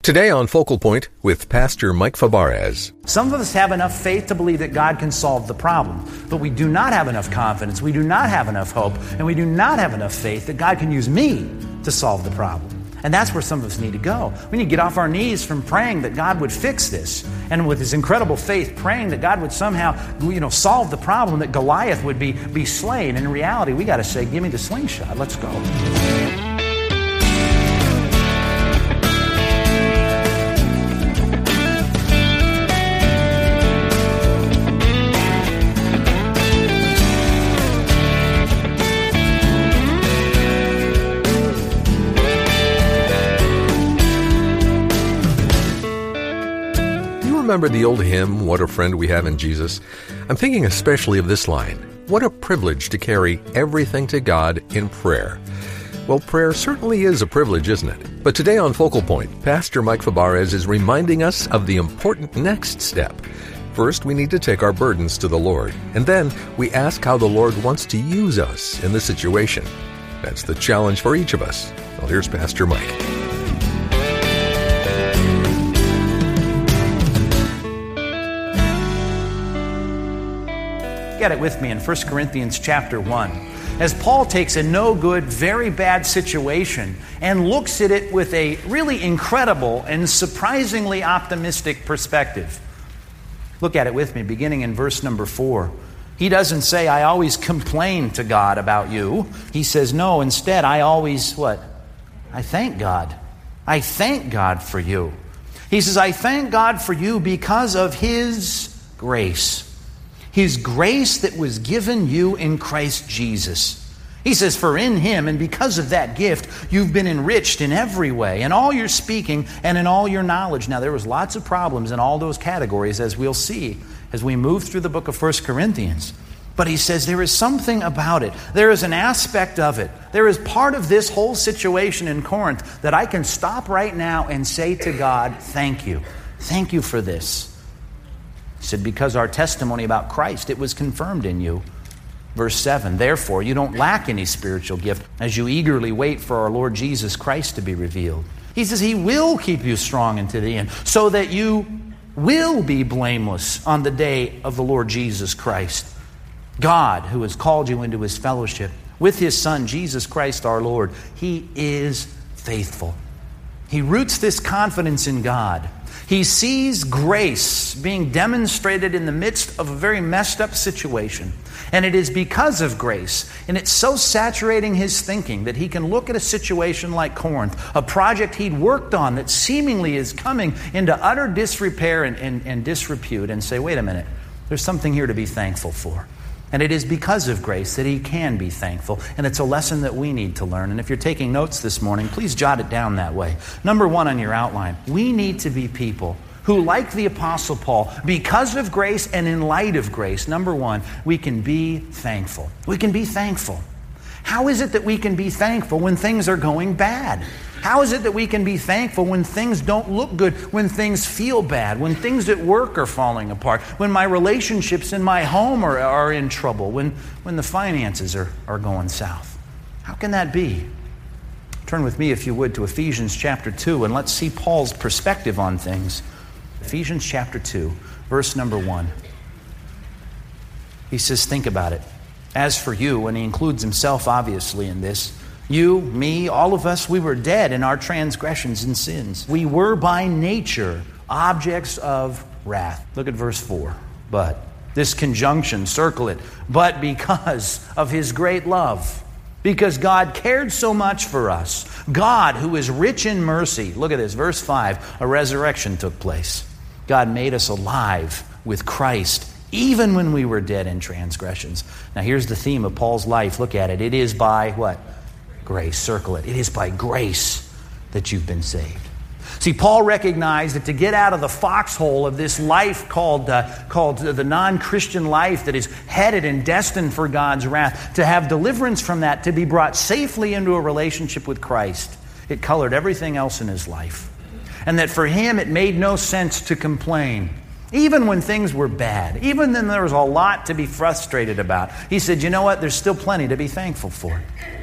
Today on Focal Point with Pastor Mike Fabarez. Some of us have enough faith to believe that God can solve the problem, but we do not have enough confidence, we do not have enough hope, and we do not have enough faith that God can use me to solve the problem. And that's where some of us need to go. We need to get off our knees from praying that God would fix this, and with His incredible faith, praying that God would somehow, solve the problem, that Goliath would be slain. And in reality, we got to say, give me the slingshot. Let's go. Remember the old hymn, What a Friend We Have in Jesus? I'm thinking especially of this line, what a privilege to carry everything to God in prayer. Well, prayer certainly is a privilege, isn't it? But today on Focal Point, Pastor Mike Fabarez is reminding us of the important next step. First, we need to take our burdens to the Lord, and then we ask how the Lord wants to use us in the situation. That's the challenge for each of us. Well, here's Pastor Mike. Get it with me in 1 Corinthians chapter 1. As Paul takes a no good, very bad situation and looks at it with a really incredible and surprisingly optimistic perspective. Look at it with me, beginning in verse number 4. He doesn't say, I always complain to God about you. He says, no, instead, I always, I thank God. I thank God for you. He says, I thank God for you because of His grace. His grace that was given you in Christ Jesus. He says, for in Him and because of that gift, you've been enriched in every way, in all your speaking and in all your knowledge. Now, there was lots of problems in all those categories, as we'll see as we move through the book of 1 Corinthians. But he says there is something about it. There is an aspect of it. There is part of this whole situation in Corinth that I can stop right now and say to God, thank you. Thank you for this. He said, because our testimony about Christ, it was confirmed in you. Verse 7, therefore, you don't lack any spiritual gift as you eagerly wait for our Lord Jesus Christ to be revealed. He says He will keep you strong unto the end so that you will be blameless on the day of the Lord Jesus Christ. God, who has called you into His fellowship with His Son, Jesus Christ our Lord, He is faithful. He roots this confidence in God. He sees grace being demonstrated in the midst of a very messed up situation. And it is because of grace, and it's so saturating his thinking that he can look at a situation like Corinth, a project he'd worked on that seemingly is coming into utter disrepair and disrepute, and say, wait a minute, there's something here to be thankful for. And it is because of grace that he can be thankful. And it's a lesson that we need to learn. And if you're taking notes this morning, please jot it down that way. Number 1 on your outline, we need to be people who, like the Apostle Paul, because of grace and in light of grace, number 1, we can be thankful. We can be thankful. How is it that we can be thankful when things are going bad? How is it that we can be thankful when things don't look good, when things feel bad, when things at work are falling apart, when my relationships in my home are in trouble, when the finances are going south? How can that be? Turn with me, if you would, to Ephesians chapter 2, and let's see Paul's perspective on things. Ephesians chapter 2, verse number 1. He says, think about it. As for you, and he includes himself obviously in this, you, me, all of us, we were dead in our transgressions and sins. We were by nature objects of wrath. Look at verse 4. But, this conjunction, circle it. But because of His great love, because God cared so much for us, God, who is rich in mercy, look at this, verse 5, a resurrection took place. God made us alive with Christ, even when we were dead in transgressions. Now here's the theme of Paul's life. Look at it. It is by what? Grace. Circle it. It is by grace that you've been saved. See, Paul recognized that to get out of the foxhole of this life called the non-Christian life that is headed and destined for God's wrath, to have deliverance from that, to be brought safely into a relationship with Christ, it colored everything else in his life. And that for him it made no sense to complain. Even when things were bad, even then there was a lot to be frustrated about. He said, you know what, there's still plenty to be thankful for.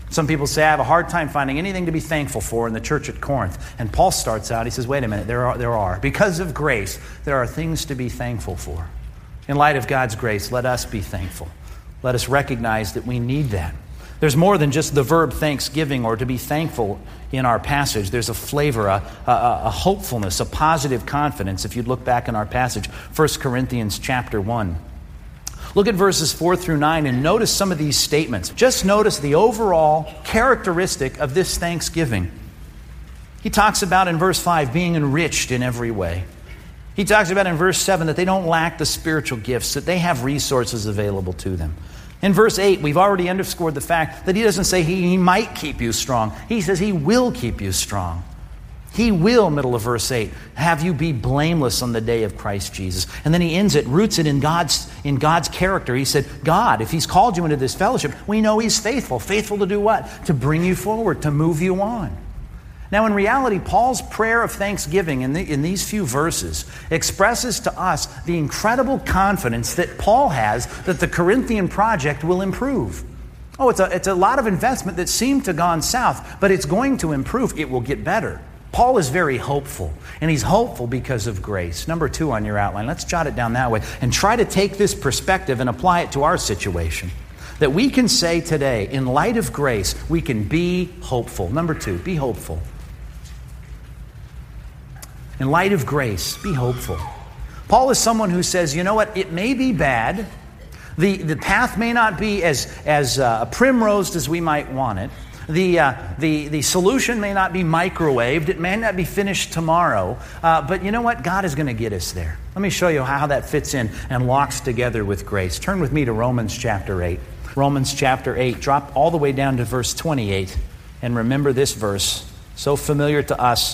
Some people say, I have a hard time finding anything to be thankful for in the church at Corinth. And Paul starts out, he says, wait a minute, there are. Because of grace, there are things to be thankful for. In light of God's grace, let us be thankful. Let us recognize that we need that. There's more than just the verb thanksgiving or to be thankful in our passage. There's a flavor, a hopefulness, a positive confidence. If you'd look back in our passage, 1 Corinthians chapter 1. Look at verses 4 through 9 and notice some of these statements. Just notice the overall characteristic of this thanksgiving. He talks about in verse 5 being enriched in every way. He talks about in verse 7 that they don't lack the spiritual gifts, that they have resources available to them. In verse 8, we've already underscored the fact that he doesn't say he might keep you strong. He says he will keep you strong. He will, middle of verse 8, have you be blameless on the day of Christ Jesus. And then he ends it, roots it in God's character. He said, God, if he's called you into this fellowship, we know he's faithful. Faithful to do what? To bring you forward, to move you on. Now, in reality, Paul's prayer of thanksgiving in these few verses expresses to us the incredible confidence that Paul has that the Corinthian project will improve. Oh, it's a lot of investment that seemed to have gone south, but it's going to improve. It will get better. Paul is very hopeful, and he's hopeful because of grace. Number 2 on your outline. Let's jot it down that way and try to take this perspective and apply it to our situation. That we can say today, in light of grace, we can be hopeful. Number 2, be hopeful. In light of grace, be hopeful. Paul is someone who says, you know what, it may be bad. The path may not be as primrosed as we might want it. The solution may not be microwaved. It may not be finished tomorrow. But you know what? God is going to get us there. Let me show you how that fits in and locks together with grace. Turn with me to Romans chapter 8. Romans chapter 8. Drop all the way down to verse 28. And remember this verse. So familiar to us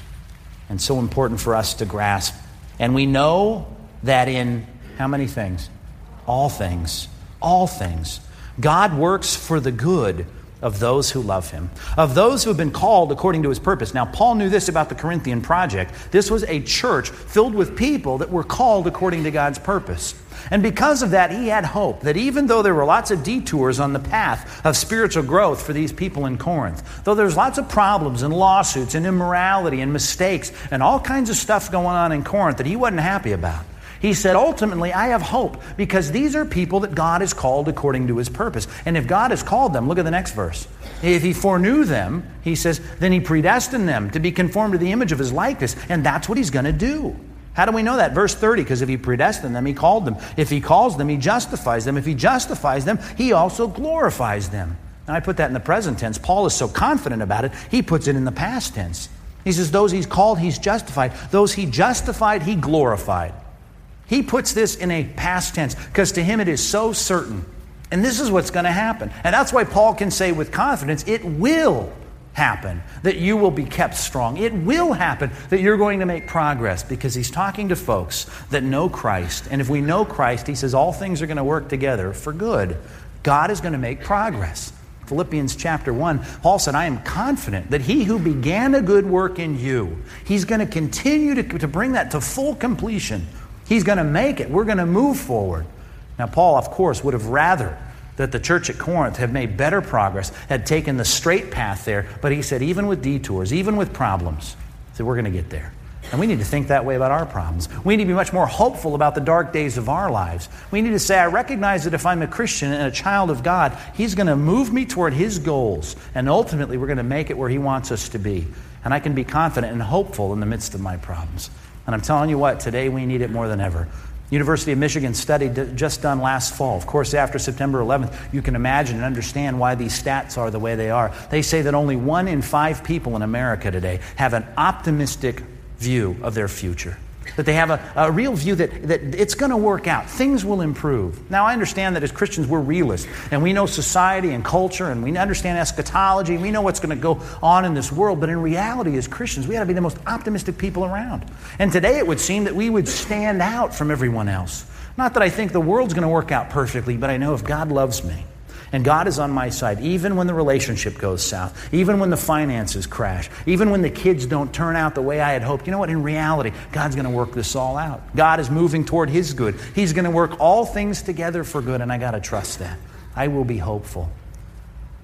and so important for us to grasp. And we know that in how many things? All things. All things. God works for the good of those who love him, of those who have been called according to his purpose. Now, Paul knew this about the Corinthian project. This was a church filled with people that were called according to God's purpose. And because of that, he had hope that even though there were lots of detours on the path of spiritual growth for these people in Corinth, though there's lots of problems and lawsuits and immorality and mistakes and all kinds of stuff going on in Corinth that he wasn't happy about, he said, ultimately, I have hope because these are people that God has called according to his purpose. And if God has called them, look at the next verse. If he foreknew them, he says, then he predestined them to be conformed to the image of his likeness. And that's what he's going to do. How do we know that? Verse 30, because if he predestined them, he called them. If he calls them, he justifies them. If he justifies them, he also glorifies them. Now, I put that in the present tense. Paul is so confident about it, he puts it in the past tense. He says, those he's called, he's justified. Those he justified, he glorified. He puts this in a past tense because to him it is so certain. And this is what's going to happen. And that's why Paul can say with confidence, it will happen that you will be kept strong. It will happen that you're going to make progress because he's talking to folks that know Christ. And if we know Christ, he says all things are going to work together for good. God is going to make progress. Philippians chapter 1, Paul said, I am confident that he who began a good work in you, he's going to continue to bring that to full completion. He's going to make it. We're going to move forward. Now, Paul, of course, would have rather that the church at Corinth had made better progress, had taken the straight path there. But he said, even with detours, even with problems, he said, we're going to get there. And we need to think that way about our problems. We need to be much more hopeful about the dark days of our lives. We need to say, I recognize that if I'm a Christian and a child of God, he's going to move me toward his goals. And ultimately, we're going to make it where he wants us to be. And I can be confident and hopeful in the midst of my problems. And I'm telling you what, today we need it more than ever. University of Michigan study just done last fall. Of course, after September 11th, you can imagine and understand why these stats are the way they are. They say that only 1 in 5 people in America today have an optimistic view of their future. That they have a real view that it's going to work out. Things will improve. Now, I understand that as Christians, we're realists. And we know society and culture, and we understand eschatology. We know what's going to go on in this world. But in reality, as Christians, we ought to be the most optimistic people around. And today, it would seem that we would stand out from everyone else. Not that I think the world's going to work out perfectly, but I know if God loves me, and God is on my side, even when the relationship goes south, even when the finances crash, even when the kids don't turn out the way I had hoped. You know what? In reality, God's going to work this all out. God is moving toward his good. He's going to work all things together for good, and I got to trust that. I will be hopeful.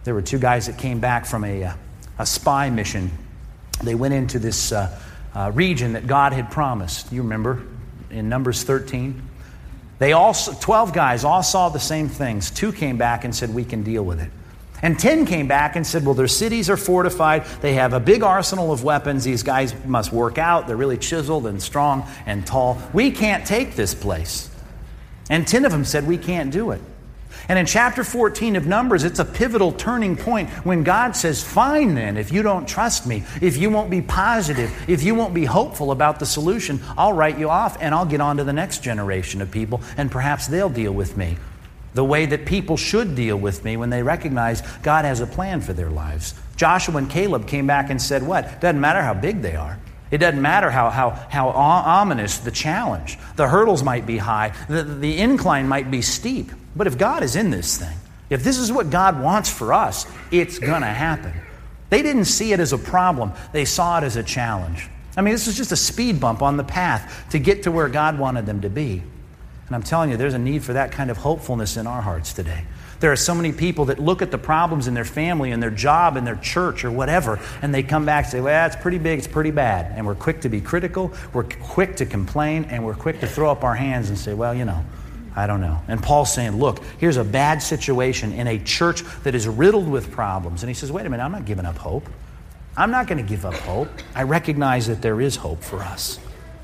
There were two guys that came back from a spy mission. They went into this region that God had promised. You remember in Numbers 13? 12 guys all saw the same things. 2 came back and said, we can deal with it. And 10 came back and said, well, their cities are fortified. They have a big arsenal of weapons. These guys must work out. They're really chiseled and strong and tall. We can't take this place. And 10 of them said, we can't do it. And in chapter 14 of Numbers, it's a pivotal turning point when God says, fine then, if you don't trust me, if you won't be positive, if you won't be hopeful about the solution, I'll write you off and I'll get on to the next generation of people and perhaps they'll deal with me the way that people should deal with me when they recognize God has a plan for their lives. Joshua and Caleb came back and said what? It doesn't matter how big they are. It doesn't matter how ominous the challenge. The hurdles might be high. The incline might be steep. But if God is in this thing, if this is what God wants for us, it's going to happen. They didn't see it as a problem. They saw it as a challenge. I mean, this was just a speed bump on the path to get to where God wanted them to be. And I'm telling you, there's a need for that kind of hopefulness in our hearts today. There are so many people that look at the problems in their family and their job and their church or whatever, and they come back and say, well, it's pretty big, it's pretty bad. And we're quick to be critical, we're quick to complain, and we're quick to throw up our hands and say, well, I don't know. And Paul's saying, look, here's a bad situation in a church that is riddled with problems. And he says, wait a minute, I'm not giving up hope. I'm not going to give up hope. I recognize that there is hope for us.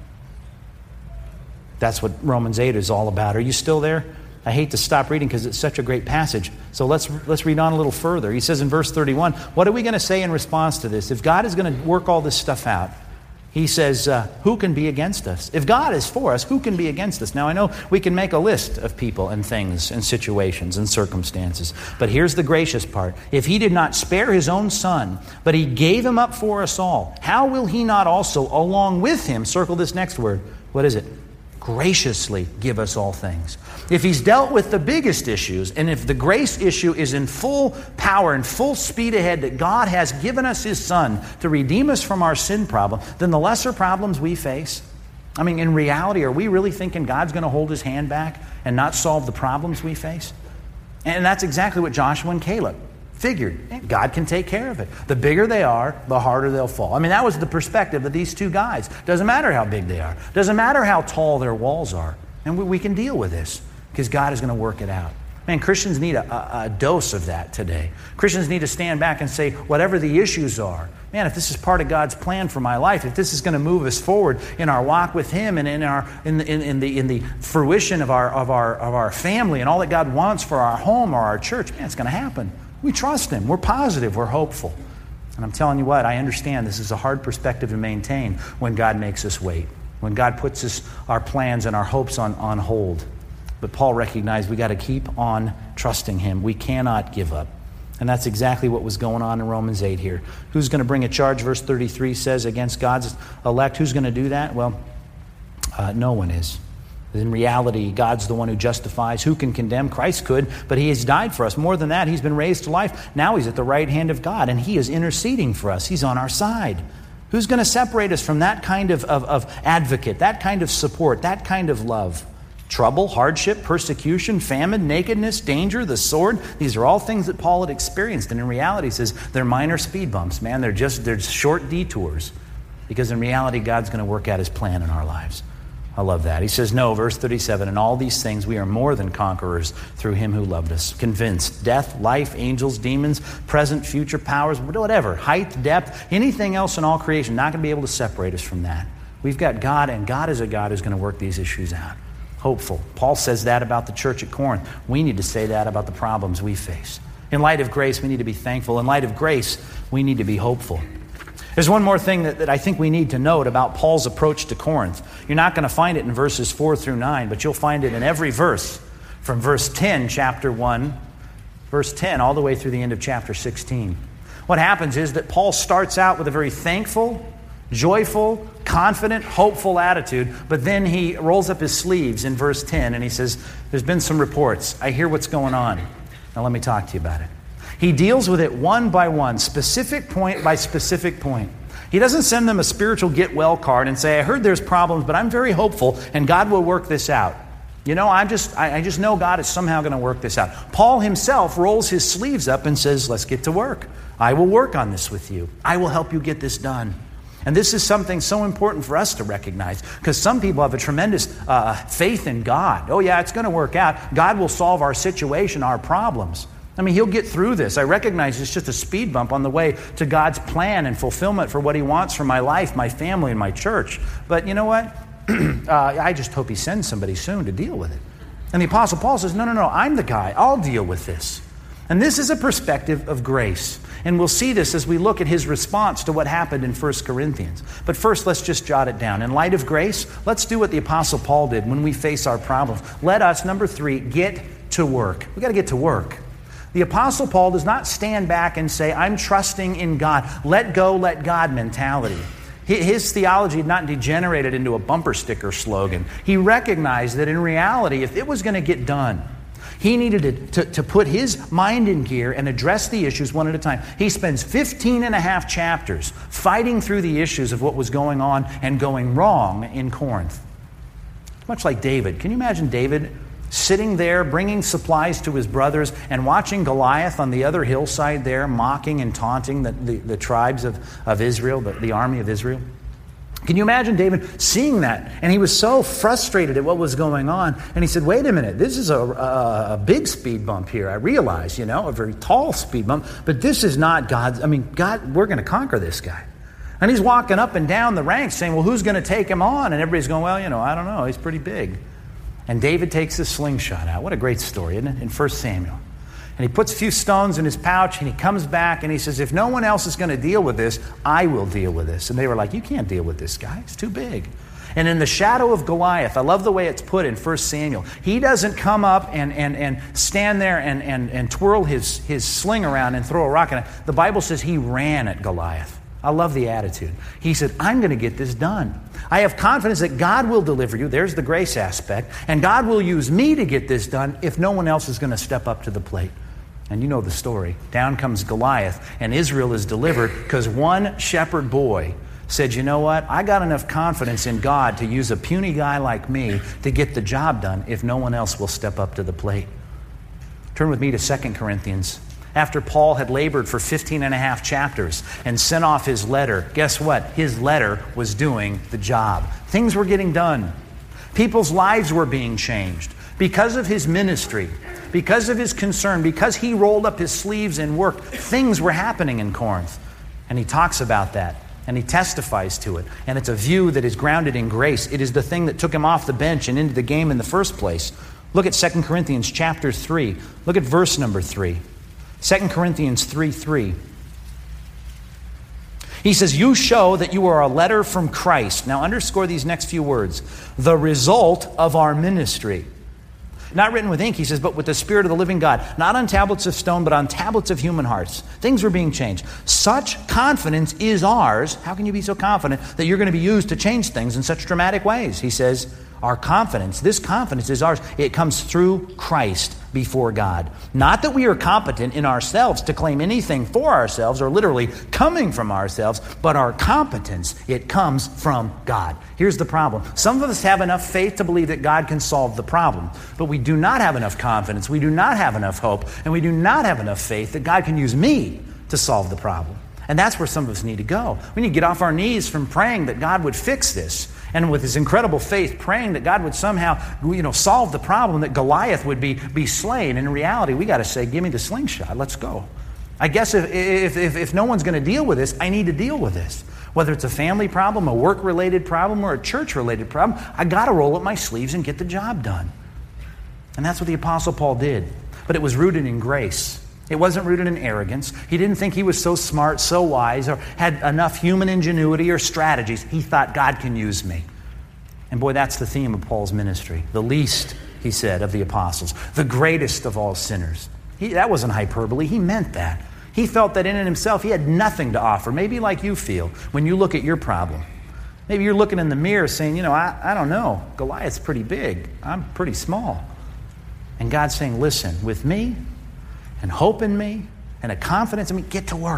That's what Romans 8 is all about. Are you still there? I hate to stop reading because it's such a great passage. So let's read on a little further. He says in verse 31, what are we going to say in response to this? If God is going to work all this stuff out, he says, who can be against us? If God is for us, who can be against us? Now, I know we can make a list of people and things and situations and circumstances. But here's the gracious part. If he did not spare his own son, but he gave him up for us all, how will he not also, along with him, circle this next word, what is it? Graciously give us all things. If he's dealt with the biggest issues, and if the grace issue is in full power and full speed ahead, that God has given us his son to redeem us from our sin problem, then the lesser problems we face, I mean, in reality, are we really thinking God's going to hold his hand back and not solve the problems we face? And that's exactly what Joshua and Caleb figured. God can take care of it. The bigger they are, the harder they'll fall. I mean, that was the perspective of these two guys. Doesn't matter how big they are. Doesn't matter how tall their walls are. And we can deal with this because God is going to work it out. Man, Christians need a dose of that today. Christians need to stand back and say, whatever the issues are, man, if this is part of God's plan for my life, if this is going to move us forward in our walk with him and in the fruition of our family and all that God wants for our home or our church, man, it's going to happen. We trust him. We're positive. We're hopeful. And I'm telling you what, I understand this is a hard perspective to maintain when God makes us wait, when God puts our plans and our hopes on hold. But Paul recognized we got to keep on trusting him. We cannot give up. And that's exactly what was going on in Romans 8 here. Who's going to bring a charge, verse 33 says, against God's elect? Who's going to do that? Well, no one is. In reality, God's the one who justifies. Who can condemn? Christ could, but he has died for us. More than that, he's been raised to life. Now he's at the right hand of God, and he is interceding for us. He's on our side. Who's going to separate us from that kind of advocate, that kind of support, that kind of love? Trouble, hardship, persecution, famine, nakedness, danger, the sword. These are all things that Paul had experienced. And in reality, he says they're minor speed bumps, man. They're short detours. Because in reality, God's going to work out his plan in our lives. I love that. He says, no, verse 37, in all these things we are more than conquerors through him who loved us. Convinced, death, life, angels, demons, present, future powers, whatever, height, depth, anything else in all creation, not going to be able to separate us from that. We've got God, and God is a God who's going to work these issues out. Hopeful. Paul says that about the church at Corinth. We need to say that about the problems we face. In light of grace, we need to be thankful. In light of grace, we need to be hopeful. There's one more thing that I think we need to note about Paul's approach to Corinth. You're not going to find it in verses 4 through 9, but you'll find it in every verse from verse 10, chapter 1, verse 10, all the way through the end of chapter 16. What happens is that Paul starts out with a very thankful, joyful, confident, hopeful attitude, but then he rolls up his sleeves in verse 10 and he says, there's been some reports. I hear what's going on. Now let me talk to you about it. He deals with it one by one, specific point by specific point. He doesn't send them a spiritual get well card and say, I heard there's problems, but I'm very hopeful and God will work this out. I just know God is somehow going to work this out. Paul himself rolls his sleeves up and says, let's get to work. I will work on this with you. I will help you get this done. And this is something so important for us to recognize, because some people have a tremendous faith in God. Oh yeah, it's going to work out. God will solve our situation, our problems. I mean, He'll get through this. I recognize it's just a speed bump on the way to God's plan and fulfillment for what He wants for my life, my family, and my church. But you know what? I just hope He sends somebody soon to deal with it. And the Apostle Paul says, no, I'm the guy. I'll deal with this. And this is a perspective of grace. And we'll see this as we look at his response to what happened in 1 Corinthians. But first, let's just jot it down. In light of grace, let's do what the Apostle Paul did when we face our problems. Let us, number 3, get to work. We've got to get to work. The Apostle Paul does not stand back and say, I'm trusting in God. Let go, let God mentality. His theology had not degenerated into a bumper sticker slogan. He recognized that in reality, if it was going to get done, he needed to put his mind in gear and address the issues one at a time. He spends 15 and a half chapters fighting through the issues of what was going on and going wrong in Corinth. Much like David. Can you imagine David sitting there bringing supplies to his brothers and watching Goliath on the other hillside there mocking and taunting the tribes of Israel, the army of Israel? Can you imagine David seeing that? And he was so frustrated at what was going on. And he said, wait a minute, this is a big speed bump here. I realize, a very tall speed bump. But this is not God's. God, we're going to conquer this guy. And he's walking up and down the ranks saying, well, who's going to take him on? And everybody's going, well, I don't know. He's pretty big. And David takes his slingshot out. What a great story, isn't it? In 1 Samuel. And he puts a few stones in his pouch, and he comes back, and he says, if no one else is going to deal with this, I will deal with this. And they were like, you can't deal with this guy. He's too big. And in the shadow of Goliath, I love the way it's put in 1 Samuel, he doesn't come up and stand there and twirl his sling around and throw a rock at it. The Bible says he ran at Goliath. I love the attitude. He said, I'm going to get this done. I have confidence that God will deliver you. There's the grace aspect. And God will use me to get this done if no one else is going to step up to the plate. And you know the story. Down comes Goliath, and Israel is delivered because one shepherd boy said, you know what? I got enough confidence in God to use a puny guy like me to get the job done if no one else will step up to the plate. Turn with me to 2 Corinthians. After Paul had labored for 15 and a half chapters and sent off his letter, guess what? His letter was doing the job. Things were getting done. People's lives were being changed. Because of his ministry, because of his concern, because he rolled up his sleeves and worked, things were happening in Corinth. And he talks about that, and he testifies to it. And it's a view that is grounded in grace. It is the thing that took him off the bench and into the game in the first place. Look at 2 Corinthians chapter 3. Look at verse number 3. 2 Corinthians 3:3. He says, you show that you are a letter from Christ. Now underscore these next few words. The result of our ministry. Not written with ink, he says, but with the Spirit of the living God. Not on tablets of stone, but on tablets of human hearts. Things were being changed. Such confidence is ours. How can you be so confident that you're going to be used to change things in such dramatic ways? He says, our confidence, this confidence is ours. It comes through Christ before God. Not that we are competent in ourselves to claim anything for ourselves or literally coming from ourselves, but our competence, it comes from God. Here's the problem. Some of us have enough faith to believe that God can solve the problem, but we do not have enough confidence, we do not have enough hope, and we do not have enough faith that God can use me to solve the problem. And that's where some of us need to go. We need to get off our knees from praying that God would fix this. And with his incredible faith, praying that God would somehow, solve the problem, that Goliath would be slain. And in reality, we got to say, give me the slingshot. Let's go. I guess if no one's going to deal with this, I need to deal with this. Whether it's a family problem, a work-related problem, or a church-related problem, I got to roll up my sleeves and get the job done. And that's what the Apostle Paul did. But it was rooted in grace. It wasn't rooted in arrogance. He didn't think he was so smart, so wise, or had enough human ingenuity or strategies. He thought, God can use me. And boy, that's the theme of Paul's ministry. The least, he said, of the apostles. The greatest of all sinners. That wasn't hyperbole. He meant that. He felt that in and himself he had nothing to offer. Maybe like you feel when you look at your problem. Maybe you're looking in the mirror saying, I don't know. Goliath's pretty big. I'm pretty small. And God's saying, listen, with me, and hope in me, and a confidence in me, get to work.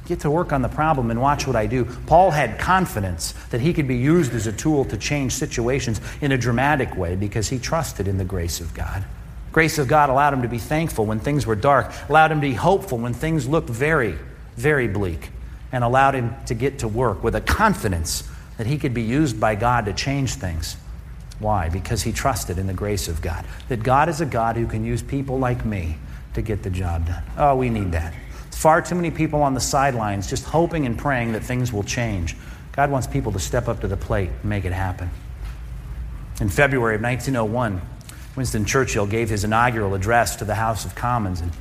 Get to work on the problem and watch what I do. Paul had confidence that he could be used as a tool to change situations in a dramatic way because he trusted in the grace of God. Grace of God allowed him to be thankful when things were dark, allowed him to be hopeful when things looked very, very bleak, and allowed him to get to work with a confidence that he could be used by God to change things. Why? Because he trusted in the grace of God. That God is a God who can use people like me to get the job done. Oh, we need that. Far too many people on the sidelines just hoping and praying that things will change. God wants people to step up to the plate and make it happen. In February of 1901, Winston Churchill gave his inaugural address to the House of Commons. And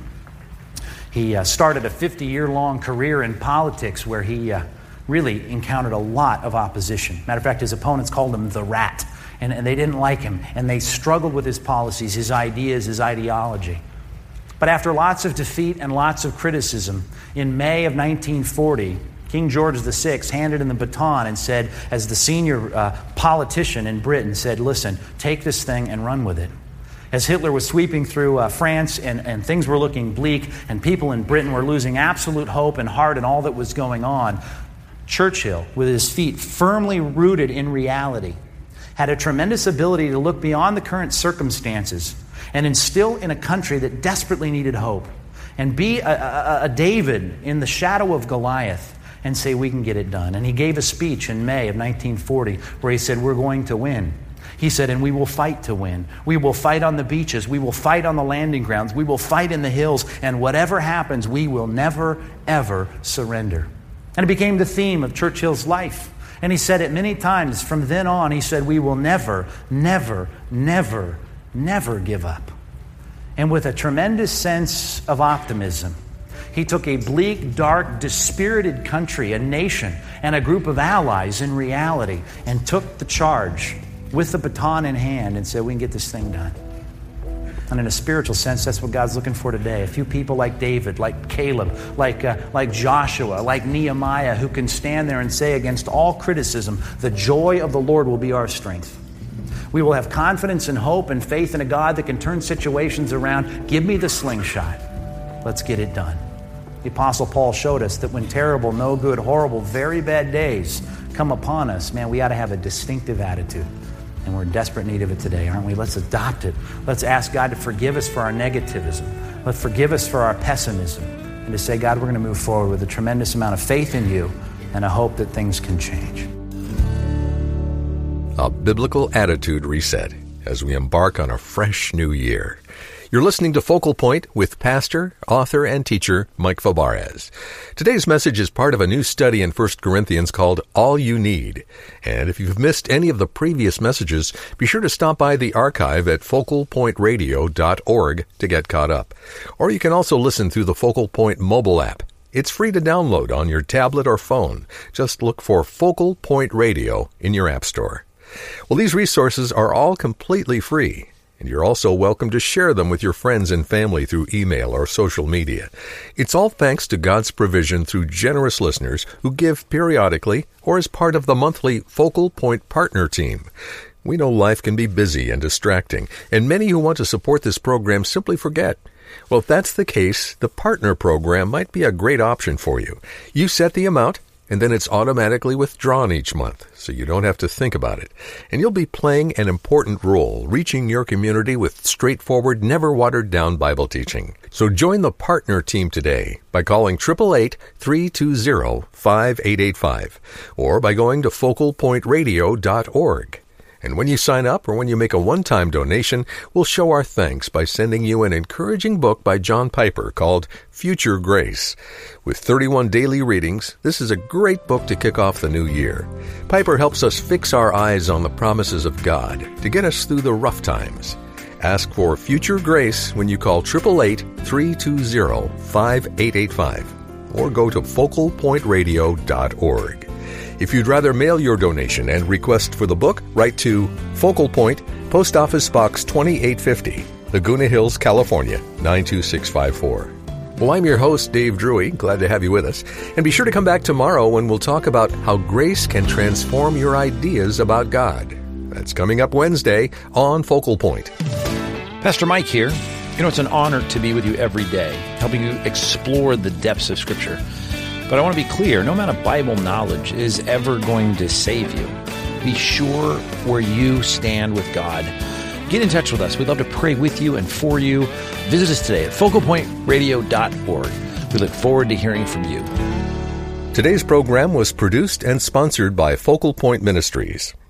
he started a 50-year-long career in politics where he really encountered a lot of opposition. Matter of fact, his opponents called him the Rat, and they didn't like him, and they struggled with his policies, his ideas, his ideology. But after lots of defeat and lots of criticism, in May of 1940, King George VI handed him the baton and said, as the senior politician in Britain, said, listen, take this thing and run with it. As Hitler was sweeping through France and things were looking bleak and people in Britain were losing absolute hope and heart in all that was going on, Churchill, with his feet firmly rooted in reality, had a tremendous ability to look beyond the current circumstances and instill in a country that desperately needed hope and be a David in the shadow of Goliath and say, we can get it done. And he gave a speech in May of 1940 where he said, we're going to win. He said, and we will fight to win. We will fight on the beaches. We will fight on the landing grounds. We will fight in the hills. And whatever happens, we will never, ever surrender. And it became the theme of Churchill's life. And he said it many times from then on. He said, we will never, never, never, never give up. And with a tremendous sense of optimism, he took a bleak, dark, dispirited country, a nation, and a group of allies in reality, and took the charge with the baton in hand and said, we can get this thing done. And in a spiritual sense, that's what God's looking for today. A few people like David, like Caleb, like Joshua, like Nehemiah, who can stand there and say against all criticism, the joy of the Lord will be our strength. We will have confidence and hope and faith in a God that can turn situations around. Give me the slingshot. Let's get it done. The Apostle Paul showed us that when terrible, no good, horrible, very bad days come upon us, man, we ought to have a distinctive attitude. And we're in desperate need of it today, aren't we? Let's adopt it. Let's ask God to forgive us for our negativism. Let's forgive us for our pessimism. And to say, God, we're going to move forward with a tremendous amount of faith in you and a hope that things can change. A biblical attitude reset as we embark on a fresh new year. You're listening to Focal Point with pastor, author, and teacher Mike Fabarez. Today's message is part of a new study in 1 Corinthians called All You Need. And if you've missed any of the previous messages, be sure to stop by the archive at focalpointradio.org to get caught up. Or you can also listen through the Focal Point mobile app. It's free to download on your tablet or phone. Just look for Focal Point Radio in your app store. Well, these resources are all completely free. And you're also welcome to share them with your friends and family through email or social media. It's all thanks to God's provision through generous listeners who give periodically or as part of the monthly Focal Point Partner Team. We know life can be busy and distracting, and many who want to support this program simply forget. Well, if that's the case, the Partner Program might be a great option for you. You set the amount, and then it's automatically withdrawn each month, so you don't have to think about it. And you'll be playing an important role, reaching your community with straightforward, never-watered-down Bible teaching. So join the Partner Team today by calling 888-320-5885 or by going to focalpointradio.org. And when you sign up or when you make a one-time donation, we'll show our thanks by sending you an encouraging book by John Piper called Future Grace. With 31 daily readings, this is a great book to kick off the new year. Piper helps us fix our eyes on the promises of God to get us through the rough times. Ask for Future Grace when you call 888-320-5885 or go to focalpointradio.org. If you'd rather mail your donation and request for the book, write to Focal Point, Post Office Box 2850, Laguna Hills, California, 92654. Well, I'm your host, Dave Drury. Glad to have you with us. And be sure to come back tomorrow when we'll talk about how grace can transform your ideas about God. That's coming up Wednesday on Focal Point. Pastor Mike here. You know, it's an honor to be with you every day, helping you explore the depths of Scripture. But But I want to be clear, no amount of Bible knowledge is ever going to save you. Be sure where you stand with God. Get in touch with us. We'd love to pray with you and for you. Visit us today at focalpointradio.org. We look forward to hearing from you. Today's program was produced and sponsored by Focal Point Ministries.